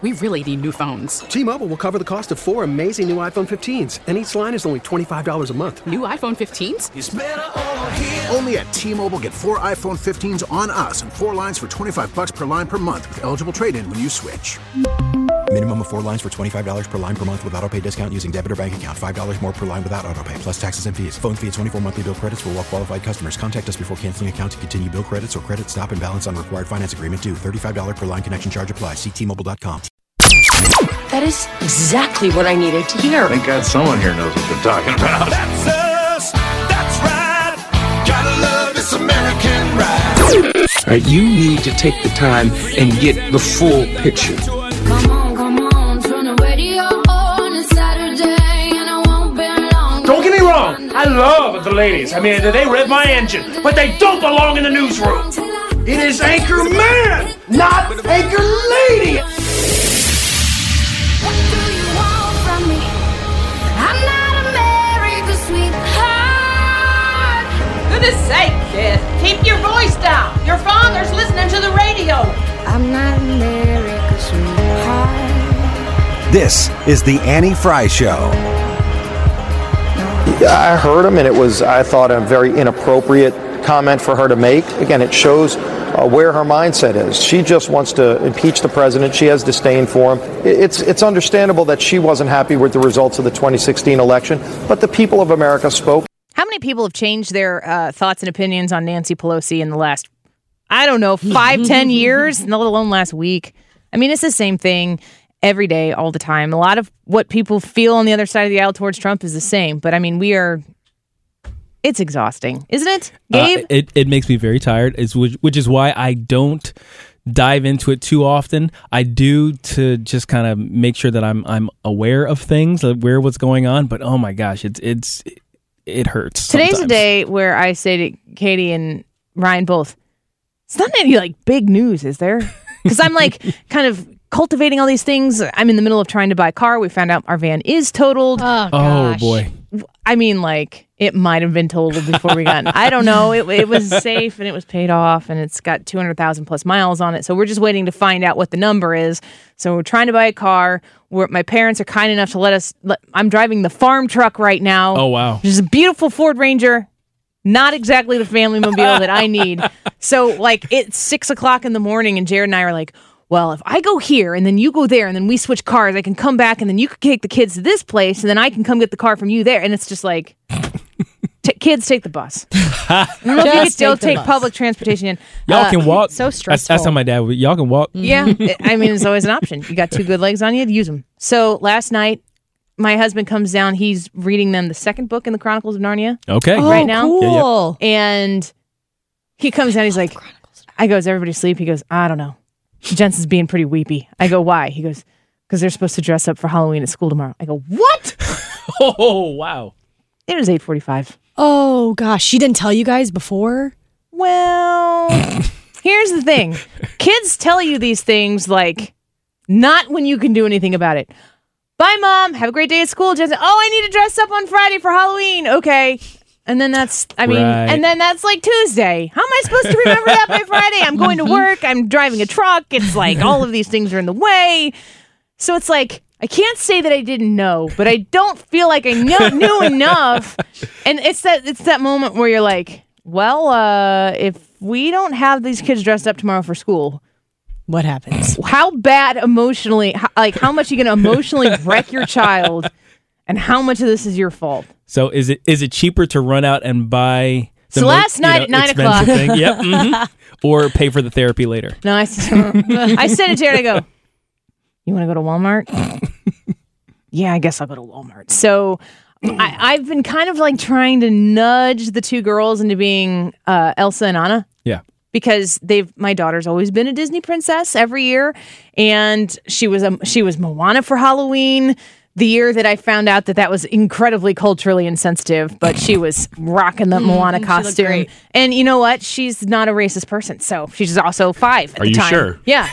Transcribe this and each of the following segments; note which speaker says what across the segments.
Speaker 1: We really need new phones.
Speaker 2: T-Mobile will cover the cost of 4 amazing new iPhone 15s, and each line is only $25 a month.
Speaker 1: New iPhone 15s?
Speaker 3: It's better over here.
Speaker 4: Only at T-Mobile, get 4 iPhone 15s on us and 4 lines for $25 per line per month with eligible trade-in when you switch.
Speaker 5: Minimum of 4 lines for $25 per line per month with autopay discount using debit or bank account. $5 more per line without autopay, plus taxes and fees. Phone fee at 24 monthly bill credits for well-qualified customers. Contact us before canceling account to continue bill credits or credit stop and balance on required finance agreement due. $35 per line connection charge applies. See T-Mobile.com.
Speaker 6: That is exactly what I needed to hear.
Speaker 7: Thank God someone here knows what they're talking about.
Speaker 3: That's us. That's right. Gotta love this American ride.
Speaker 8: All right, you need to take the time and get the full picture.
Speaker 9: Come on, turn the radio on. It's Saturday and I won't be long.
Speaker 10: Don't get me wrong, I love the ladies. I mean, they rev my engine, but they don't belong in the newsroom. It is Anchor Man, not Anchor Lady.
Speaker 9: What do you want from me? I'm not America's sweetheart.
Speaker 11: Goodness sake, kid. Keep your voice down. Your father's listening to the radio.
Speaker 9: I'm not America's sweetheart.
Speaker 12: This is the Annie Fry Show.
Speaker 13: I heard him, and it was, I thought, a very inappropriate comment for her to make. Again, it shows where her mindset is. She just wants to impeach the president. She has disdain for him. It's understandable that she wasn't happy with the results of the 2016 election, but the people of America spoke.
Speaker 14: How many people have changed their thoughts and opinions on Nancy Pelosi in the last, I don't know, 5-10 years, let alone last week? I mean, it's the same thing every day, all the time. A lot of what people feel on the other side of the aisle towards Trump is the same. But I mean, it's exhausting, isn't it, Gabe?
Speaker 15: It makes me very tired, which is why I don't dive into it too often. I do to just kind of make sure that I'm aware of things, aware of what's going on. But oh my gosh, it hurts.
Speaker 14: Today's
Speaker 15: sometimes.
Speaker 14: a day where I say to Katie and Ryan both, it's not any like big news, is there? Because I'm like kind of cultivating all these things. I'm in the middle of trying to buy a car. We found out our van is totaled.
Speaker 15: Oh boy.
Speaker 14: I mean, like, it might have been totaled before we got. I don't know. It was safe and it was paid off and it's got 200,000 plus miles on it. So we're just waiting to find out what the number is. So we're trying to buy a car. My parents are kind enough to let us. I'm driving the farm truck right now.
Speaker 15: Oh wow!
Speaker 14: Which is a beautiful Ford Ranger. Not exactly the family mobile that I need. So like it's 6:00 in the morning and Jared and I are like, well, if I go here and then you go there and then we switch cars, I can come back and then you can take the kids to this place and then I can come get the car from you there. And it's just like, kids, take the bus. I don't know if you could still take public transportation.
Speaker 15: Y'all can walk.
Speaker 14: So stressful.
Speaker 15: That's how my dad would. Y'all can walk.
Speaker 14: Yeah. I mean, it's always an option. You got 2 good legs on you, use them. So last night, my husband comes down. He's reading them the second book in the Chronicles of Narnia.
Speaker 15: Okay.
Speaker 14: Right now.
Speaker 16: Cool.
Speaker 14: Yeah. And he comes down. He's like, I go, is everybody asleep? He goes, I don't know. Jensen's being pretty weepy. I go, why? He goes, because they're supposed to dress up for Halloween at school tomorrow. I go, what?
Speaker 15: Oh, wow.
Speaker 14: It was 8:45.
Speaker 16: Oh, gosh. She didn't tell you guys before?
Speaker 14: Well, here's the thing. Kids tell you these things, like, not when you can do anything about it. Bye, Mom. Have a great day at school, Jensen. Oh, I need to dress up on Friday for Halloween. Okay. And then and then that's like Tuesday. How am I supposed to remember that by Friday? I'm going to work. I'm driving a truck. It's like all of these things are in the way. So it's like, I can't say that I didn't know, but I don't feel like I knew enough. And it's that moment where you're like, well, if we don't have these kids dressed up tomorrow for school,
Speaker 16: what happens?
Speaker 14: How bad emotionally, how much are you going to emotionally wreck your child? And how much of this is your fault?
Speaker 15: So is it cheaper to run out and buy the
Speaker 14: last night at 9 o'clock?
Speaker 15: Thing? Yep. Mm-hmm. Or pay for the therapy later?
Speaker 14: No, I said to Jared, I go, you want to go to Walmart? Yeah, I guess I'll go to Walmart. So I've been kind of like trying to nudge the 2 girls into being Elsa and Anna.
Speaker 15: Yeah.
Speaker 14: Because my daughter's always been a Disney princess every year. And she was Moana for Halloween. The year that I found out that was incredibly culturally insensitive, but she was rocking the Moana costume. And you know what? She's not a racist person, so she's also 5 at the time.
Speaker 15: Are you sure?
Speaker 14: Yeah.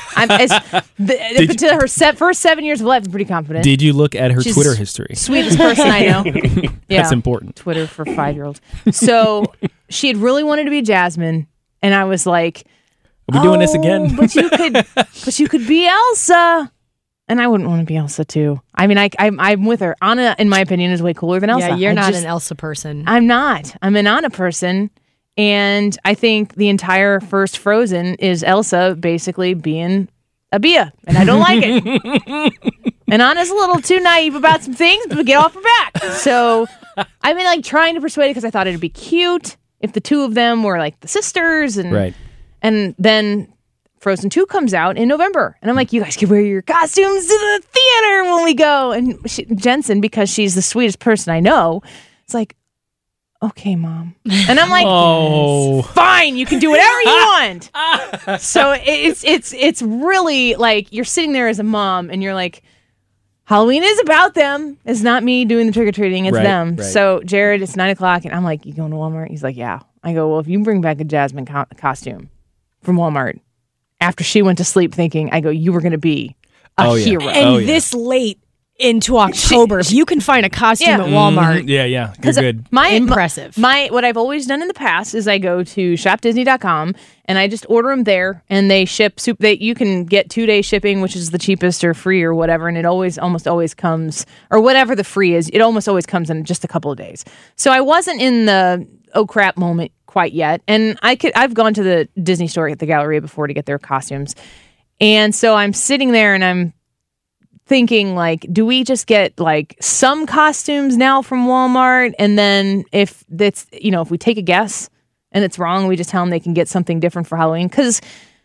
Speaker 14: To her first 7 years of life, I'm pretty confident.
Speaker 15: Did you look at her
Speaker 14: She's
Speaker 15: Twitter history?
Speaker 14: Sweetest person I know. Yeah.
Speaker 15: That's important.
Speaker 14: Twitter for 5-year-olds. So she had really wanted to be Jasmine, and I was like,
Speaker 15: are we doing this again?
Speaker 14: but you could be Elsa. And I wouldn't want to be Elsa too. I mean, I'm with her. Anna, in my opinion, is way cooler than Elsa.
Speaker 16: Yeah, you're not an Elsa person.
Speaker 14: I'm not. I'm an Anna person. And I think the entire first Frozen is Elsa basically being a Bia. And I don't like it. And Anna's a little too naive about some things, but we get off her back. So I've been like trying to persuade her because I thought it'd be cute if the two of them were like the sisters. And then Frozen 2 comes out in November. And I'm like, you guys can wear your costumes to the theater when we go. And Jensen, because she's the sweetest person I know, it's like, okay, Mom. And I'm like, fine, you can do whatever you want. So it's really like you're sitting there as a mom and you're like, Halloween is about them. It's not me doing the trick-or-treating. It's them. Right. So Jared, it's 9:00 and I'm like, you going to Walmart? He's like, yeah. I go, well, if you bring back a Jasmine costume from Walmart, after she went to sleep thinking, I go, you were going to be a hero.
Speaker 16: And this late into October, if you can find a costume at Walmart.
Speaker 15: You're good.
Speaker 16: Impressive.
Speaker 14: What I've always done in the past is I go to shopdisney.com and I just order them there and they ship soup. You can get 2-day shipping, which is the cheapest or free or whatever. And it almost always comes, or whatever the free is, it almost always comes in just a couple of days. So I wasn't in the oh crap moment quite yet. And I've gone to the Disney store at the Galleria before to get their costumes. And so I'm sitting there and I'm thinking, like, do we just get like some costumes now from Walmart? And then if that's, if we take a guess and it's wrong, we just tell them they can get something different for Halloween. Because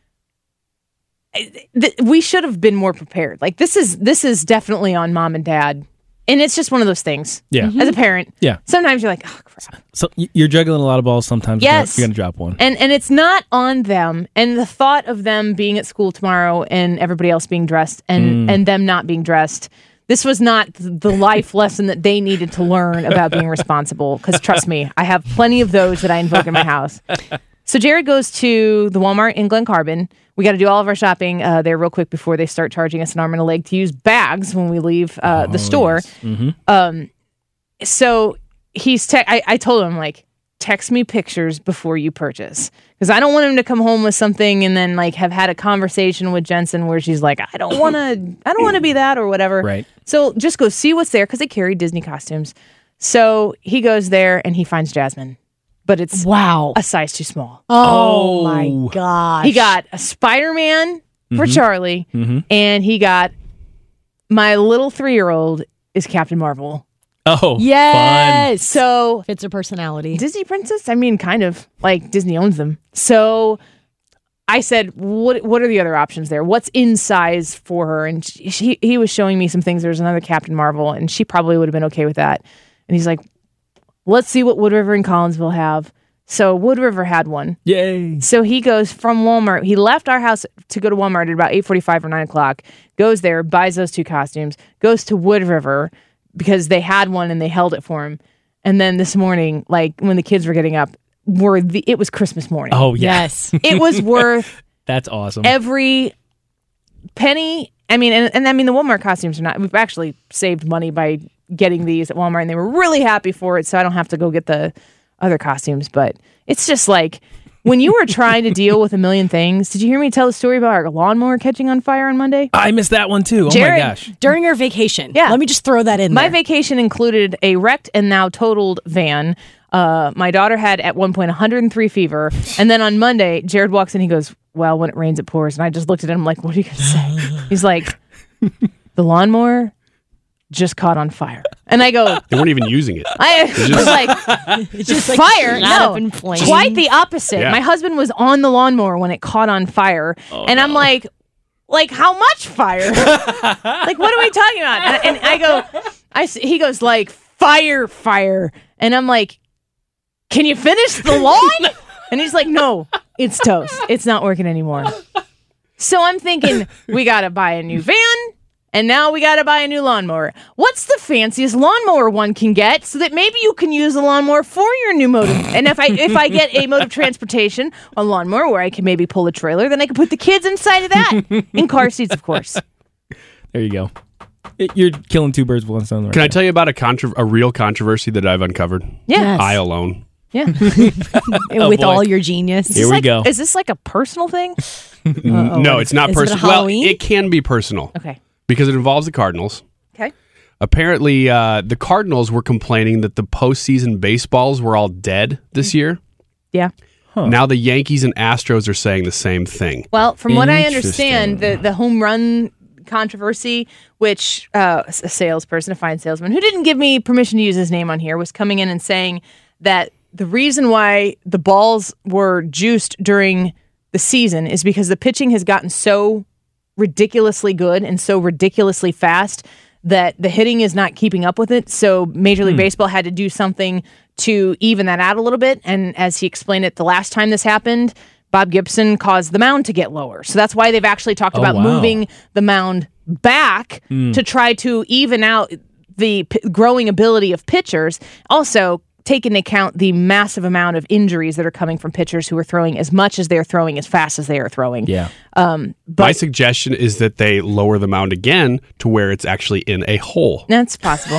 Speaker 14: we should have been more prepared. Like this is definitely on Mom and Dad. And it's just one of those things.
Speaker 15: Yeah.
Speaker 14: As a parent.
Speaker 15: Yeah.
Speaker 14: Sometimes you're like, oh, crap.
Speaker 15: So you're juggling a lot of balls sometimes.
Speaker 14: Yes.
Speaker 15: You're going to drop one.
Speaker 14: And it's not on them. And the thought of them being at school tomorrow and everybody else being dressed and them not being dressed, this was not the life lesson that they needed to learn about being responsible. Because trust me, I have plenty of those that I invoke in my house. So Jared goes to the Walmart in Glen Carbon. We got to do all of our shopping there real quick before they start charging us an arm and a leg to use bags when we leave the store.
Speaker 15: Yes. Mm-hmm.
Speaker 14: So I told him, like, text me pictures before you purchase. Because I don't want him to come home with something and then like have had a conversation with Jensen where she's like, I don't want to be that or whatever.
Speaker 15: Right.
Speaker 14: So just go see what's there because they carry Disney costumes. So he goes there and he finds Jasmine. But it's a size too small.
Speaker 16: Oh my gosh.
Speaker 14: He got a Spider-Man for Charlie, and he got my little 3-year-old is Captain Marvel.
Speaker 15: Oh,
Speaker 16: yes.
Speaker 15: Fun.
Speaker 14: So
Speaker 16: fits her personality.
Speaker 14: Disney princess? I mean, kind of. Like, Disney owns them. So I said, what are the other options there? What's in size for her? And he was showing me some things. There's another Captain Marvel, and she probably would have been okay with that. And he's like, let's see what Wood River and Collinsville have. So Wood River had one.
Speaker 15: Yay.
Speaker 14: So he goes from Walmart. He left our house to go to Walmart at about 8:45 or 9:00. Goes there, buys those 2 costumes, goes to Wood River because they had one and they held it for him. And then this morning, like when the kids were getting up, it was Christmas morning.
Speaker 15: Oh, yeah.
Speaker 16: Yes.
Speaker 14: It was worth
Speaker 15: That's awesome.
Speaker 14: every penny. I mean, and I mean, the Walmart costumes are not, we've actually saved money by getting these at Walmart and they were really happy for it. So I don't have to go get the other costumes, but it's just like when you were trying to deal with a million things. Did you hear me tell the story about our lawnmower catching on fire on Monday?
Speaker 15: I missed that one too.
Speaker 14: Jared,
Speaker 15: oh my gosh.
Speaker 16: During your vacation.
Speaker 14: Yeah.
Speaker 16: Let me just throw that in
Speaker 14: My
Speaker 16: there.
Speaker 14: vacation included a wrecked and now totaled van. My daughter had at one point 103 fever. And then on Monday, Jared walks in, he goes, well, when it rains, it pours. And I just looked at him like, what are you going to say? He's like, the lawnmower just caught on fire. And I go,
Speaker 17: they weren't even using it.
Speaker 14: I was like,
Speaker 16: it's just
Speaker 14: fire?
Speaker 16: Like
Speaker 14: No,
Speaker 16: in flames.
Speaker 14: quite the opposite.
Speaker 17: Yeah.
Speaker 14: My husband was on the lawnmower when it caught on fire. And I'm like how much fire? Like, what are we talking about? And I go, he goes like, fire. And I'm like, can you finish the lawn? And he's like, no, it's toast. It's not working anymore. So I'm thinking, we got to buy a new van. And now we got to buy a new lawnmower. What's the fanciest lawnmower one can get so that maybe you can use the lawnmower for your new mode of, and if I get a mode of transportation, a lawnmower where I can maybe pull a trailer, then I can put the kids inside of that in car seats, of course.
Speaker 15: There you go. You're killing 2 birds with one stone. Right
Speaker 17: Can I
Speaker 15: now.
Speaker 17: tell you about a real controversy that I've uncovered?
Speaker 14: Yeah.
Speaker 17: I alone.
Speaker 14: Yeah.
Speaker 16: With
Speaker 15: boy.
Speaker 16: all your genius.
Speaker 15: Here we go.
Speaker 14: Is this like a personal thing?
Speaker 17: No, it's not
Speaker 16: Is it a
Speaker 17: personal. Well,
Speaker 16: Halloween?
Speaker 17: it can be personal.
Speaker 14: Okay.
Speaker 17: because it involves the Cardinals.
Speaker 14: Okay.
Speaker 17: Apparently, the Cardinals were complaining that the postseason baseballs were all dead this year.
Speaker 14: Yeah.
Speaker 17: Now the Yankees and Astros are saying the same thing.
Speaker 14: Well, from what I understand, the home run controversy, which a salesperson, a fine salesman, who didn't give me permission to use his name on here, was coming in and saying that the reason why the balls were juiced during the season is because the pitching has gotten so ridiculously good and so ridiculously fast that the hitting is not keeping up with it. So Major League Baseball had to do something to even that out a little bit. And as he explained it the last time this happened, Bob Gibson caused the mound to get lower. So that's why they've actually talked about moving the mound back to try to even out the growing ability of pitchers. Also, take into account the massive amount of injuries that are coming from pitchers who are throwing as much as they're throwing as fast as they are throwing.
Speaker 15: Yeah.
Speaker 17: But my suggestion is that they lower the mound again to where it's actually in a hole.
Speaker 14: That's possible.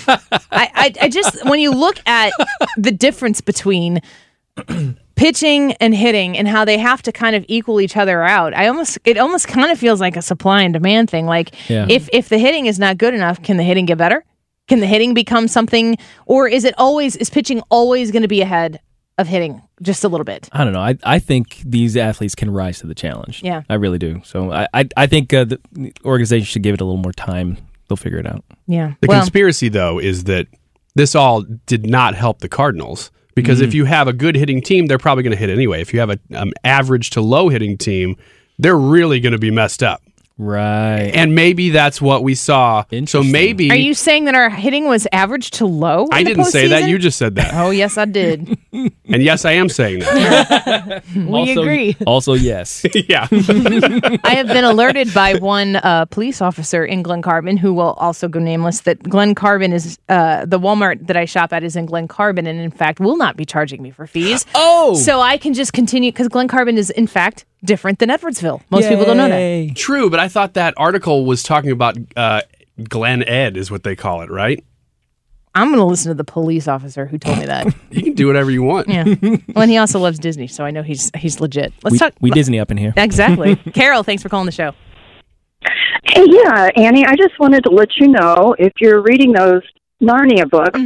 Speaker 14: I just, when you look at the difference between pitching and hitting and how they have to kind of equal each other out, it almost kind of feels like a supply and demand thing. Like if the hitting is not good enough, can the hitting get better? Can the hitting become something, or is pitching always going to be ahead of hitting just a little bit?
Speaker 15: I don't know. I think these athletes can rise to the challenge.
Speaker 14: Yeah.
Speaker 15: I really do. So I think the organization should give it a little more time. They'll figure it out.
Speaker 14: Yeah.
Speaker 17: The conspiracy, though, is that this all did not help the Cardinals. Because if you have a good hitting team, they're probably going to hit anyway. If you have an average to low hitting team, they're really going to be messed up.
Speaker 15: Right.
Speaker 17: And maybe that's what we saw. So maybe...
Speaker 14: Are you saying that our hitting was average to low?
Speaker 17: I didn't say that. You just said that.
Speaker 14: Oh, yes, I did.
Speaker 17: And yes, I am saying that.
Speaker 14: We agree.
Speaker 15: Also, yes.
Speaker 17: Yeah.
Speaker 14: I have been alerted by one police officer in Glen Carbon, who will also go nameless, that Glen Carbon is... the Walmart that I shop at is in Glen Carbon, and in fact will not be charging me for fees.
Speaker 15: Oh!
Speaker 14: So I can just continue, because Glen Carbon is, in fact... different than Edwardsville. Most people don't know that.
Speaker 17: True, but I thought that article was talking about Glen Ed is what they call it, right?
Speaker 14: I'm going to listen to the police officer who told me that.
Speaker 17: You can do whatever you want.
Speaker 14: Yeah. Well, and he also loves Disney, so I know he's legit. Let's talk.
Speaker 15: We Disney up in here.
Speaker 14: Exactly. Carol, thanks for calling the show.
Speaker 18: Hey, yeah, Annie, I just wanted to let you know, if you're reading those Narnia books,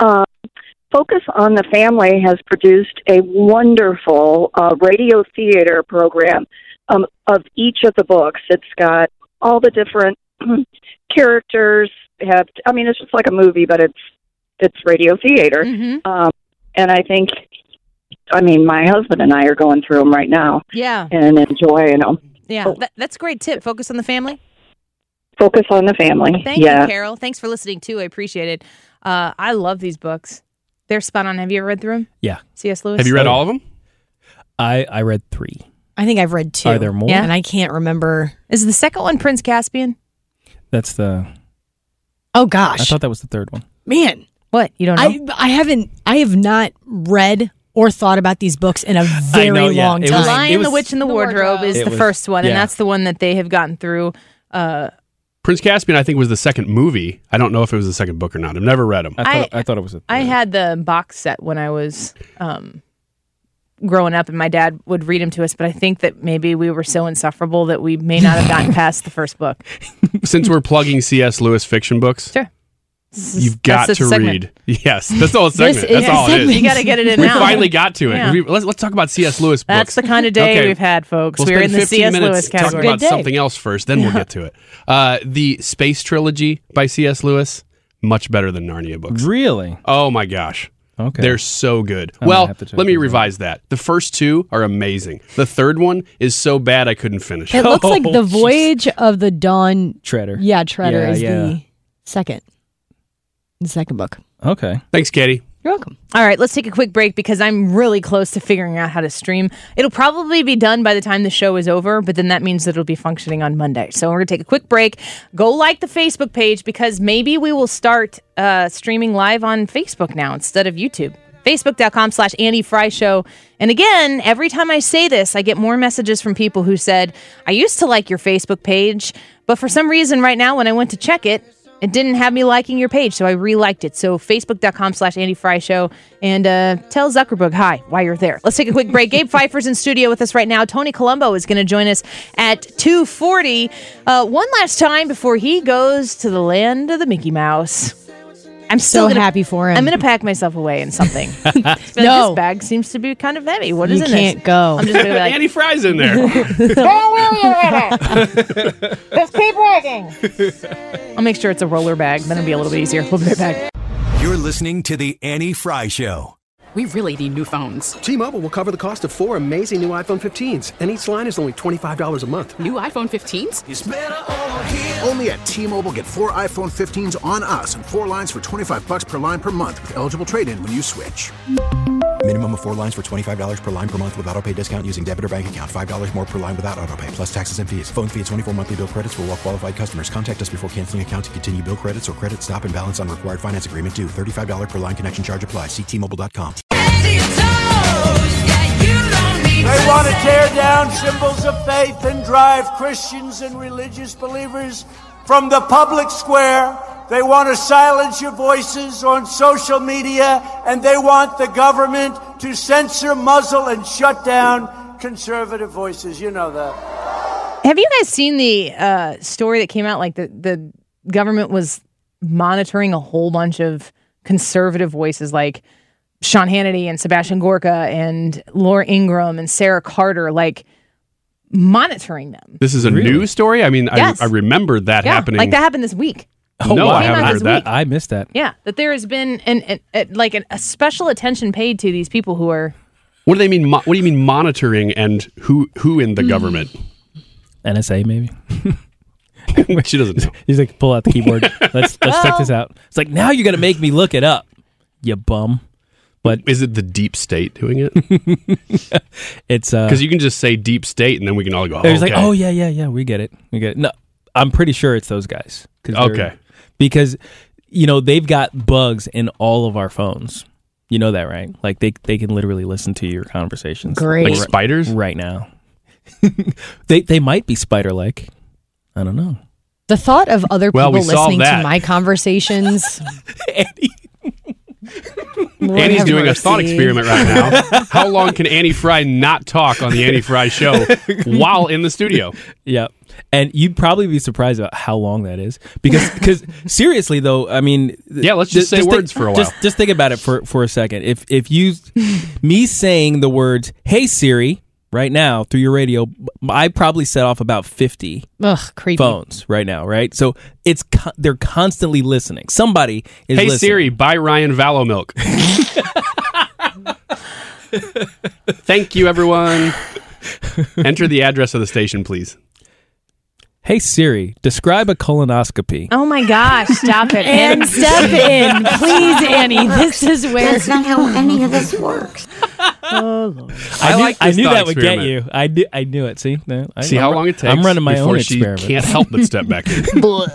Speaker 18: Focus on the Family has produced a wonderful radio theater program of each of the books. It's got all the different characters. It's just like a movie, but it's radio theater. And I think, my husband and I are going through them right now.
Speaker 14: Yeah.
Speaker 18: And enjoying them.
Speaker 14: Yeah, that's a great tip. Focus on the Family.
Speaker 18: Focus on the Family.
Speaker 14: Thank you, Carol. Thanks for listening, too. I appreciate it. I love these books. They're spot on. Have you ever read through them?
Speaker 15: Yeah.
Speaker 14: C.S. Lewis?
Speaker 17: Have you read all of them?
Speaker 15: I read 3.
Speaker 16: I think I've read 2.
Speaker 15: Are there more?
Speaker 16: Yeah. And I can't remember.
Speaker 14: Is the second one Prince Caspian?
Speaker 15: That's the...
Speaker 16: Oh, gosh.
Speaker 15: I thought that was the third one.
Speaker 16: Man.
Speaker 14: What? You don't know?
Speaker 16: I have not read or thought about these books in a very long time.
Speaker 14: Lion, the Witch, and the Wardrobe is the first one, and that's the one that they have gotten through.
Speaker 17: Prince Caspian, I think, was the second movie. I don't know if it was the second book or not. I've never read them.
Speaker 15: I thought it was.
Speaker 14: I had the box set when I was growing up, and my dad would read them to us. But I think that maybe we were so insufferable that we may not have gotten past the first book.
Speaker 17: Since we're plugging C.S. Lewis fiction books,
Speaker 14: sure,
Speaker 17: you've got to read. Yes, that's the whole segment. That's all it is.
Speaker 14: You got to get it in
Speaker 17: we
Speaker 14: now.
Speaker 17: We finally got to it.
Speaker 14: Yeah.
Speaker 17: Let's talk about C.S. Lewis books.
Speaker 14: That's the kind of day we've had, folks.
Speaker 17: We'll
Speaker 14: we're in the C.S. Lewis category.
Speaker 17: Talk about something else first, then we'll get to it. The Space Trilogy by C.S. Lewis, much better than Narnia books.
Speaker 15: Really?
Speaker 17: Oh my gosh.
Speaker 15: Okay.
Speaker 17: They're so good. Let me revise that. The first 2 are amazing. The third one is so bad I couldn't finish it.
Speaker 16: It looks like The Voyage of the Dawn
Speaker 15: Treader.
Speaker 16: Yeah, Treader is the second book.
Speaker 15: Okay.
Speaker 17: Thanks, Katie.
Speaker 16: You're welcome.
Speaker 14: All right, let's take a quick break because I'm really close to figuring out how to stream. It'll probably be done by the time the show is over, but then that means that it'll be functioning on Monday. So we're going to take a quick break. Go like the Facebook page because maybe we will start streaming live on Facebook now instead of YouTube. Facebook.com/Annie Fry Show. And again, every time I say this, I get more messages from people who said, I used to like your Facebook page, but for some reason right now when I went to check it, it didn't have me liking your page, so I re-liked it. So facebook.com/Andy Fry Show, and tell Zuckerberg hi while you're there. Let's take a quick break. Gabe Pfeiffer's in studio with us right now. Tony Colombo is going to join us at 2:40. One last time before he goes to the land of the Mickey Mouse. I'm
Speaker 16: so happy for him.
Speaker 14: I'm going to pack myself away in something.
Speaker 16: No.
Speaker 14: This bag seems to be kind of heavy. What is
Speaker 16: You
Speaker 14: in
Speaker 16: can't
Speaker 14: this?
Speaker 16: go.
Speaker 14: I'm just going to be like,
Speaker 17: Andy Fry's in there.
Speaker 14: don't worry about it. Just keep working. I'll make sure it's a roller bag. Then it'll be a little bit easier. We'll be right back.
Speaker 12: You're listening to The Annie Fry Show.
Speaker 1: We really need new phones.
Speaker 2: T-Mobile will cover the cost of 4 amazing new iPhone 15s, and each line is only $25 a month.
Speaker 1: New iPhone 15s?
Speaker 3: It's better over here.
Speaker 4: Only at T-Mobile, get 4 iPhone 15s on us and 4 lines for $25 per line per month with eligible trade-in when you switch.
Speaker 5: Minimum of 4 lines for $25 per line per month with auto-pay discount using debit or bank account. $5 more per line without auto-pay, plus taxes and fees. Phone fee at 24 monthly bill credits for well-qualified customers. Contact us before canceling account to continue bill credits or credit stop and balance on required finance agreement due. $35 per line connection charge applies. See T-Mobile.com.
Speaker 10: They want to tear down symbols of faith and drive Christians and religious believers from the public square. They want to silence your voices on social media, and they want the government to censor, muzzle, and shut down conservative voices. You know that.
Speaker 14: Have you guys seen the story that came out? Like the government was monitoring a whole bunch of conservative voices, like Sean Hannity and Sebastian Gorka and Laura Ingraham and Sarah Carter, like monitoring them.
Speaker 17: This is a news story? I mean,
Speaker 14: Yes.
Speaker 17: I remember that happening.
Speaker 14: Like that happened this week.
Speaker 15: Oh,
Speaker 17: No,
Speaker 15: wow.
Speaker 17: I haven't
Speaker 14: Came out
Speaker 17: heard
Speaker 14: this
Speaker 17: that.
Speaker 14: week.
Speaker 15: I missed that.
Speaker 14: Yeah, that there has been a special attention paid to these people who are.
Speaker 17: What do they mean? What do you mean monitoring, and who in the government?
Speaker 15: NSA, maybe.
Speaker 17: She doesn't know.
Speaker 15: He's like, pull out the keyboard. Let's check this out. It's like, now you're going to make me look it up, you bum. But
Speaker 17: is it the deep state doing it?
Speaker 15: It's
Speaker 17: because you can just say deep state, and then we can all go.
Speaker 15: He's like, oh yeah, we get it. No, I'm pretty sure it's those guys.
Speaker 17: Okay.
Speaker 15: Because they've got bugs in all of our phones. You know that, right? Like they can literally listen to your conversations.
Speaker 16: Great.
Speaker 17: Like spiders
Speaker 15: right now. They might be spider-like. I don't know.
Speaker 16: The thought of other people
Speaker 17: we solved
Speaker 16: listening
Speaker 17: that.
Speaker 16: to my conversations.
Speaker 17: Annie's doing a thought experiment right now. How long can Annie Fry not talk on the Annie Fry Show while in the studio?
Speaker 15: Yeah. And you'd probably be surprised about how long that is. Because seriously, though, I mean...
Speaker 17: Yeah, let's just say words for a while.
Speaker 15: Just think about it for a second. If you... me saying the words, hey, Siri, right now through your radio, I probably set off about 50
Speaker 16: creepy
Speaker 15: phones right now, right? So they're constantly listening. Somebody is
Speaker 17: Hey,
Speaker 15: listening.
Speaker 17: Siri, buy Ryan Vallow milk. Thank you, everyone. Enter the address of the station, please.
Speaker 15: Hey, Siri, describe a colonoscopy.
Speaker 14: Oh my gosh! Stop it
Speaker 16: and step in, please, Annie. This is where
Speaker 19: That's not how any of this works.
Speaker 14: Oh Lord!
Speaker 15: I knew
Speaker 17: thought
Speaker 15: that would get
Speaker 17: experiment.
Speaker 15: you. I knew it. See,
Speaker 17: See how long it takes.
Speaker 15: I'm running my own
Speaker 17: before she
Speaker 15: experiment.
Speaker 17: can't help but step back in.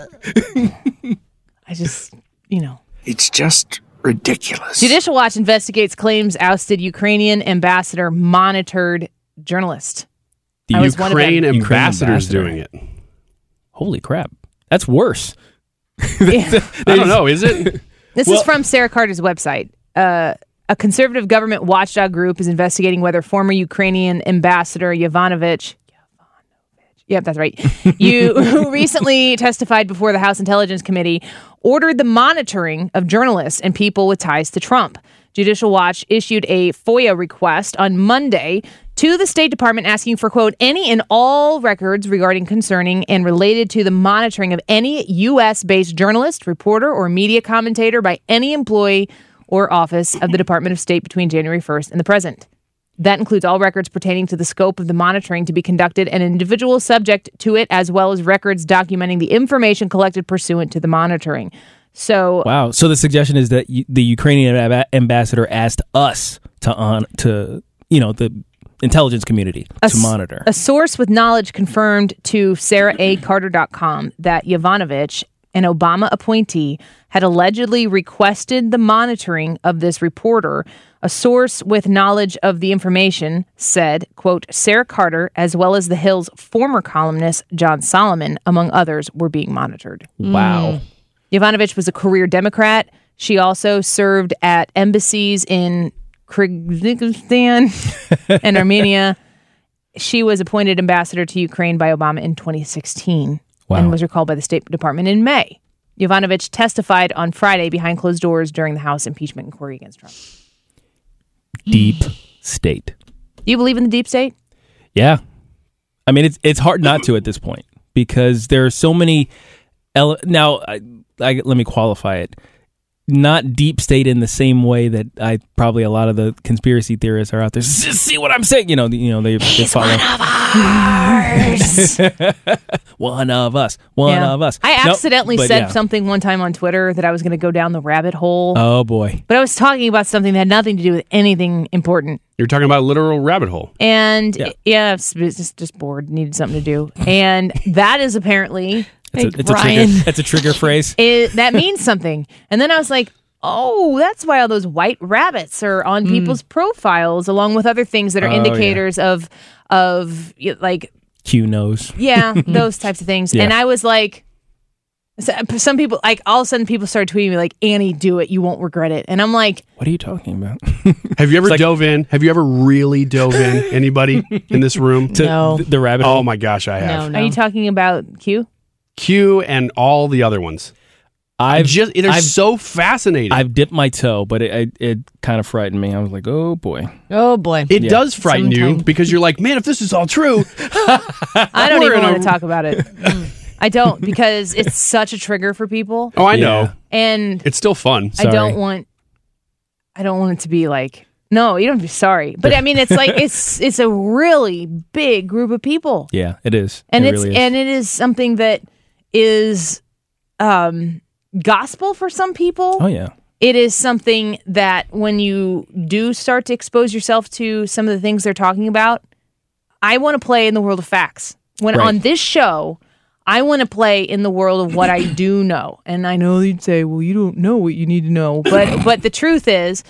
Speaker 14: I just,
Speaker 8: It's just ridiculous.
Speaker 14: Judicial Watch investigates claims ousted Ukrainian ambassador monitored journalist.
Speaker 17: The
Speaker 14: I was one of them.
Speaker 17: Ukraine ambassador's
Speaker 15: ambassador.
Speaker 17: doing it.
Speaker 15: Holy crap. That's worse.
Speaker 14: Yeah.
Speaker 17: I don't know, is it?
Speaker 14: This is from Sarah Carter's website. A conservative government watchdog group is investigating whether former Ukrainian ambassador Yovanovitch, yep, that's right, who recently testified before the House Intelligence Committee, ordered the monitoring of journalists and people with ties to Trump. Judicial Watch issued a FOIA request on Monday to the State Department asking for, quote, any and all records regarding concerning and related to the monitoring of any U.S.-based journalist, reporter, or media commentator by any employee or office of the Department of State between January 1st and the present. That includes all records pertaining to the scope of the monitoring to be conducted and individuals subject to it, as well as records documenting the information collected pursuant to the monitoring. So,
Speaker 15: wow. So the suggestion is that the Ukrainian ambassador asked us to the intelligence community to monitor.
Speaker 14: A source with knowledge confirmed to SarahACarter.com that Yovanovitch, an Obama appointee, had allegedly requested the monitoring of this reporter. A source with knowledge of the information said, quote, Sarah Carter, as well as The Hill's former columnist, John Solomon, among others, were being monitored.
Speaker 15: Wow.
Speaker 14: Yovanovitch was a career Democrat. She also served at embassies in Kyrgyzstan and Armenia. She was appointed ambassador to Ukraine by Obama in 2016 and was recalled by the State Department in May. Yovanovitch testified on Friday behind closed doors during the House impeachment inquiry against Trump.
Speaker 15: Deep state.
Speaker 14: Do you believe in the deep state?
Speaker 15: Yeah. I mean, it's hard not to at this point because there are so many... Now, let me qualify it. Not deep state in the same way that probably a lot of the conspiracy theorists are out there. See what I'm saying? They follow. One of us. One of us.
Speaker 14: I accidentally said something one time on Twitter that I was going to go down the rabbit hole.
Speaker 15: Oh boy!
Speaker 14: But I was talking about something that had nothing to do with anything important.
Speaker 17: You're talking about a literal rabbit hole.
Speaker 14: And it's just bored, needed something to do, and that is apparently.
Speaker 15: It's a trigger phrase.
Speaker 14: That means something. And then I was like, oh, that's why all those white rabbits are on people's profiles, along with other things that are indicators of like
Speaker 15: Q nose.
Speaker 14: Yeah, those types of things. Yeah. And I was like, some people, like all of a sudden people started tweeting me like, Annie, do it. You won't regret it. And I'm like,
Speaker 15: what are you talking about?
Speaker 17: Have you ever dove in? Have you ever really dove in? Anybody in this room?
Speaker 14: No.
Speaker 15: The rabbit hole?
Speaker 17: Oh my gosh, I have.
Speaker 14: No. Are you talking about Q?
Speaker 17: Q and all the other ones. They're so fascinating.
Speaker 15: I've dipped my toe, but it kind of frightened me. I was like, oh boy.
Speaker 14: Oh boy.
Speaker 17: It does frighten you because you're like, man, if this is all true.
Speaker 14: I don't even want to talk about it. I don't, because it's such a trigger for people.
Speaker 17: Oh, I know.
Speaker 14: And
Speaker 17: it's still fun.
Speaker 14: I don't want it to be like, no, you don't be sorry. But I mean, it's like it's a really big group of people.
Speaker 15: Yeah, it is.
Speaker 14: And
Speaker 15: it really is.
Speaker 14: And it is something that is gospel for some people.
Speaker 15: Oh yeah.
Speaker 14: It is something that when you do start to expose yourself to some of the things they're talking about, I want to play in the world of facts. When on this show, I want to play in the world of what I do know. And I know you'd say, well, you don't know what you need to know. But the truth is,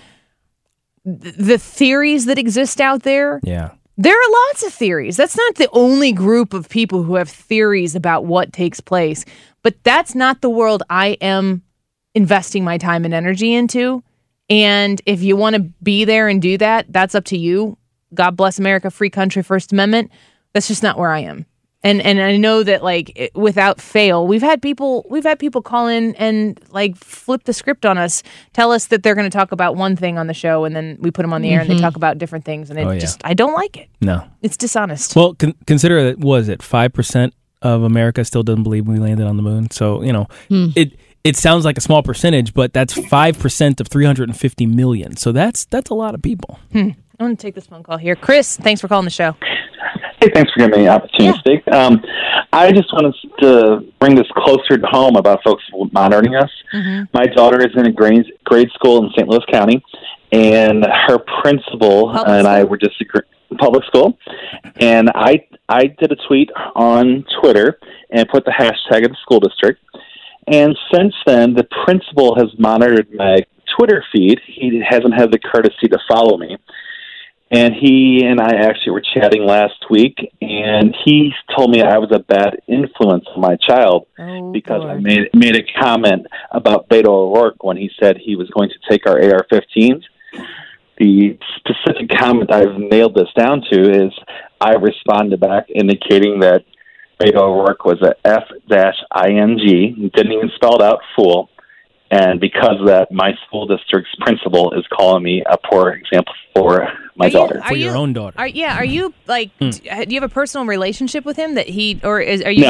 Speaker 14: the theories that exist out there, there are lots of theories. That's not the only group of people who have theories about what takes place. But that's not the world I am investing my time and energy into. And if you want to be there and do that, that's up to you. God bless America, free country, First Amendment. That's just not where I am. And I know that, like, without fail, we've had people call in and like flip the script on us, tell us that they're going to talk about one thing on the show, and then we put them on the air and they talk about different things, and I don't like it.
Speaker 15: No,
Speaker 14: it's dishonest.
Speaker 15: Well, consider that 5% of America still doesn't believe we landed on the moon. So it sounds like a small percentage, but that's 5% of 350 million. So that's a lot of people.
Speaker 14: I want to take this phone call here. Chris, thanks for calling the show.
Speaker 20: Hey, thanks for giving me the opportunity to speak. I just wanted to bring this closer to home about folks monitoring us. Mm-hmm. My daughter is in a grade school in St. Louis County, and her principal and I were just public school, and I did a tweet on Twitter and put the hashtag of the school district. And since then, the principal has monitored my Twitter feed. He hasn't had the courtesy to follow me. And he and I actually were chatting last week, and he told me I was a bad influence on my child because I made a comment about Beto O'Rourke when he said he was going to take our AR-15s. The specific comment I've nailed this down to is I responded back indicating that Beto O'Rourke was a F-ing, didn't even spell it out, fool. And because of that, my school district's principal is calling me a poor example for my daughter.
Speaker 15: For your own daughter.
Speaker 14: Are you like? Do you have a personal relationship with him that he, or are you?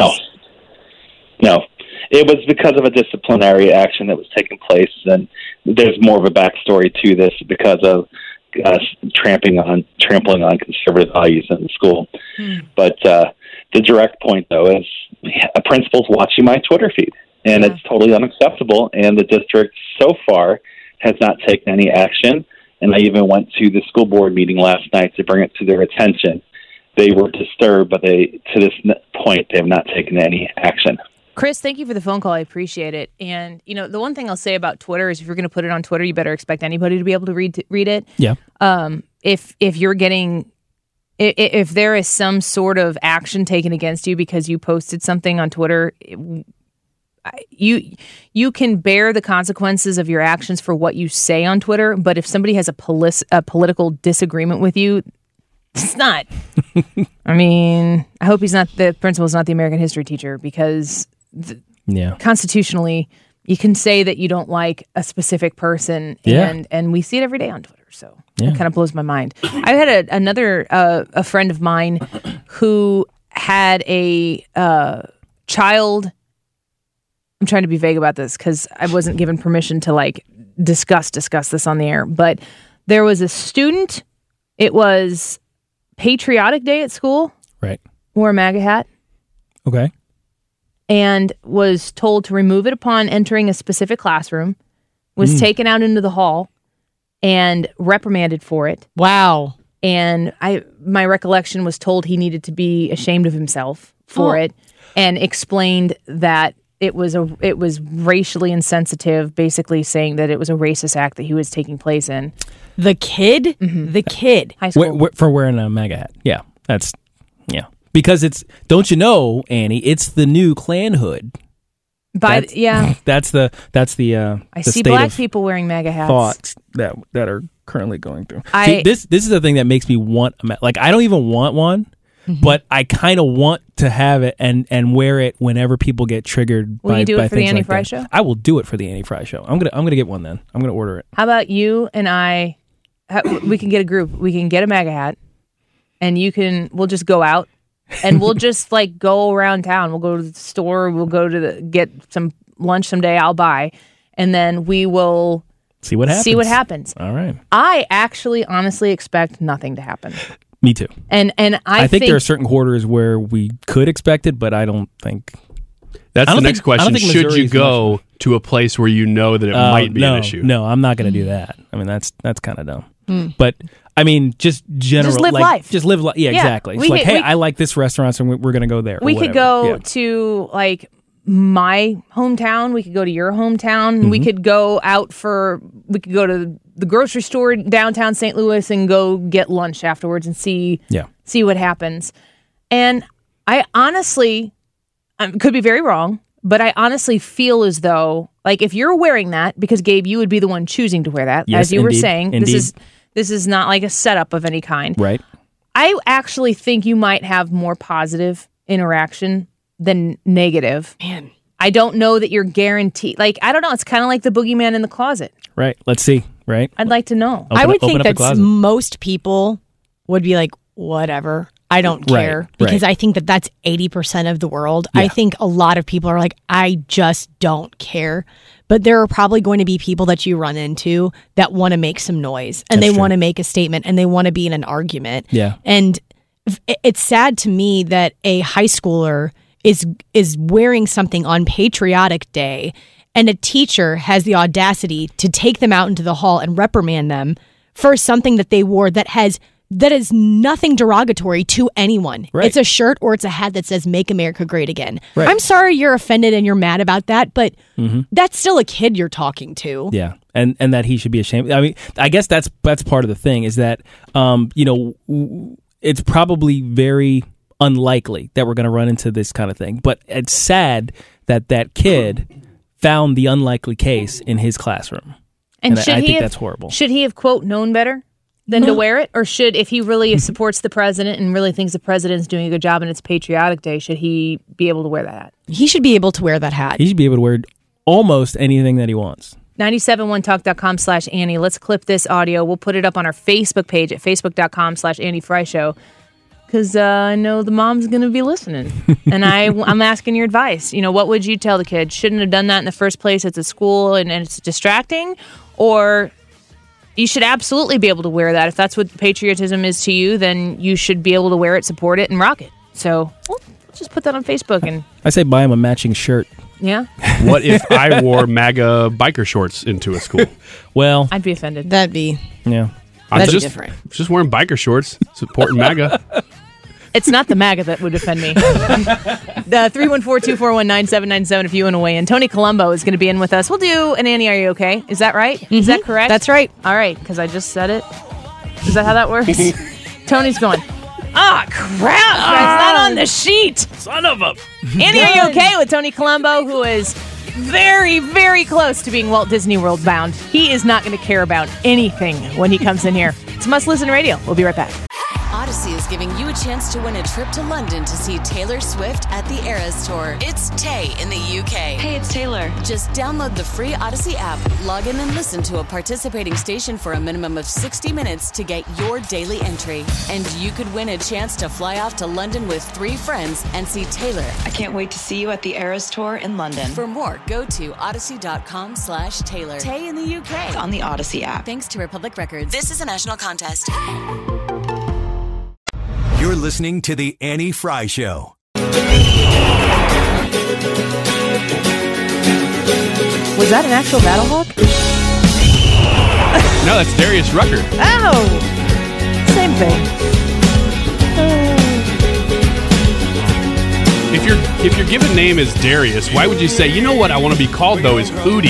Speaker 20: No. It was because of a disciplinary action that was taking place, and there's more of a backstory to this because of us trampling on conservative values in the school. But the direct point, though, is a principal's watching my Twitter feed. And it's totally unacceptable, and the district so far has not taken any action. And I even went to the school board meeting last night to bring it to their attention. They were disturbed, but to this point, they have not taken any action.
Speaker 14: Chris, thank you for the phone call. I appreciate it. And, the one thing I'll say about Twitter is if you're going to put it on Twitter, you better expect anybody to be able to read it.
Speaker 15: Yeah.
Speaker 14: If you're getting... If there is some sort of action taken against you because you posted something on Twitter... you can bear the consequences of your actions for what you say on Twitter, but if somebody has a political disagreement with you, it's not. I mean, I hope the principal's not the American history teacher, because constitutionally, you can say that you don't like a specific person, and we see it every day on Twitter. So it kind of blows my mind. I had a friend of mine who had a child. I'm trying to be vague about this because I wasn't given permission to like discuss this on the air. But there was a student. It was Patriotic Day at school.
Speaker 15: Right.
Speaker 14: Wore a MAGA hat.
Speaker 15: Okay.
Speaker 14: And was told to remove it upon entering a specific classroom. Was taken out into the hall and reprimanded for it.
Speaker 16: Wow.
Speaker 14: And my recollection was told he needed to be ashamed of himself for it, and explained that it was racially insensitive, basically saying that it was a racist act that he was taking place in.
Speaker 16: The kid? Mm-hmm. The kid.
Speaker 14: High school.
Speaker 15: For wearing a MAGA hat. Yeah. Because it's, don't you know, Annie, it's the new Klan hood.
Speaker 14: That's the
Speaker 15: I
Speaker 14: see black people wearing MAGA hats.
Speaker 15: Thoughts that are currently going through. This is the thing that makes me want, like, I don't even want one. Mm-hmm. But I kind of want to have it and wear it whenever people get triggered.
Speaker 14: Will you do it for the Annie
Speaker 15: like
Speaker 14: Fry
Speaker 15: that.
Speaker 14: Show?
Speaker 15: I will do it for the Annie Fry Show. I'm gonna get one then. I'm gonna order it.
Speaker 14: How about you and I? We can get a group. We can get a MAGA hat, and we'll just go out, and we'll just like go around town. We'll go to the store. We'll go to get some lunch someday. I'll buy, and then we will
Speaker 15: see what happens.
Speaker 14: All
Speaker 15: right.
Speaker 14: I actually, honestly expect nothing to happen.
Speaker 15: Me too.
Speaker 14: And I
Speaker 15: think there are certain quarters where we could expect it, but I don't think.
Speaker 17: That's the next question. Should you go to a place where you know that it might be an issue?
Speaker 15: No, I'm not going to do that. I mean, that's kind of dumb. But I mean, just general.
Speaker 14: Just live life.
Speaker 15: Just live life. Yeah, exactly. It's like, hey, I like this restaurant, so we're going to go there.
Speaker 14: We could go to like my hometown. We could go to your hometown. Mm-hmm. We could go go to the grocery store downtown St. Louis and go get lunch afterwards and see what happens. And I honestly, could be very wrong, but I honestly feel as though, like, if you're wearing that, because Gabe, you would be the one choosing to wear that, as you were saying, this is not like a setup of any kind.
Speaker 15: Right.
Speaker 14: I actually think you might have more positive interaction than negative.
Speaker 16: Man.
Speaker 14: I don't know that you're guaranteed. Like, I don't know. It's kind of like the boogeyman in the closet.
Speaker 15: Right. Let's see. Right.
Speaker 14: I'd like to know.
Speaker 16: I would think that most people would be like, whatever. I don't care. Because I think that that's 80% of the world. Yeah. I think a lot of people are like, I just don't care. But there are probably going to be people that you run into that want to make some noise. And they want to make a statement. And they want to be in an argument.
Speaker 15: Yeah.
Speaker 16: And it's sad to me that a high schooler is wearing something on Patriotic Day, and a teacher has the audacity to take them out into the hall and reprimand them for something that they wore that is nothing derogatory to anyone.
Speaker 15: Right.
Speaker 16: It's a shirt or it's a hat that says "Make America Great Again."
Speaker 15: Right.
Speaker 16: I'm sorry you're offended and you're mad about that, but that's still a kid you're talking to.
Speaker 15: Yeah, and that he should be ashamed. I mean, I guess that's part of the thing is that it's probably very unlikely that we're going to run into this kind of thing. But it's sad that kid found the unlikely case in his classroom.
Speaker 14: And
Speaker 15: I think that's horrible.
Speaker 14: Should he have, quote, known better than to wear it? Or if he really supports the president and really thinks the president's doing a good job and it's Patriotic Day, should he be able to wear that hat?
Speaker 16: He should be able to wear that hat.
Speaker 15: He should be able to wear almost anything that he wants.
Speaker 14: 971talk.com/Annie. Let's clip this audio. We'll put it up on our Facebook page at facebook.com/Annie Fry Show. Because I know the mom's going to be listening. And I'm asking your advice. What would you tell the kid? Shouldn't have done that in the first place. It's a school and it's distracting. Or you should absolutely be able to wear that. If that's what patriotism is to you, then you should be able to wear it, support it, and rock it. So let's just put that on Facebook. And
Speaker 15: I say buy him a matching shirt.
Speaker 14: Yeah.
Speaker 17: What if I wore MAGA biker shorts into a school?
Speaker 15: Well,
Speaker 14: I'd be offended.
Speaker 16: That'd be
Speaker 17: different. Just wearing biker shorts, supporting MAGA.
Speaker 14: It's not the MAGA that would offend me. The 314-241-9797 if you want to weigh in. Tony Colombo is going to be in with us. We'll do an Annie, Are You Okay? Is that right? Mm-hmm. Is that correct?
Speaker 16: That's right.
Speaker 14: All right, because I just said it. Is that how that works? Tony's going, crap. It's not on the sheet.
Speaker 15: Son of a...
Speaker 14: Annie, Are You Okay? With Tony Colombo, who is very, very close to being Walt Disney World bound. He is not going to care about anything when he comes in here. It's Must Listen Radio. We'll be right back.
Speaker 21: Odyssey is giving you a chance to win a trip to London to see Taylor Swift at the Eras Tour. It's Tay in the UK.
Speaker 22: Hey, it's Taylor.
Speaker 21: Just download the free Odyssey app, log in and listen to a participating station for a minimum of 60 minutes to get your daily entry. And you could win a chance to fly off to London with 3 friends and see Taylor.
Speaker 22: I can't wait to see you at the Eras Tour in London.
Speaker 21: For more, go to odyssey.com/Taylor. Tay in the UK.
Speaker 22: It's on the Odyssey app.
Speaker 21: Thanks to Republic Records. This is a national contest.
Speaker 12: You're listening to The Annie Fry Show.
Speaker 14: Was that an actual Battlehawk?
Speaker 17: No, that's Darius Rucker.
Speaker 14: Oh! Same thing.
Speaker 17: If your given name is Darius, why would you say, you know what I want to be called, though, is Hootie?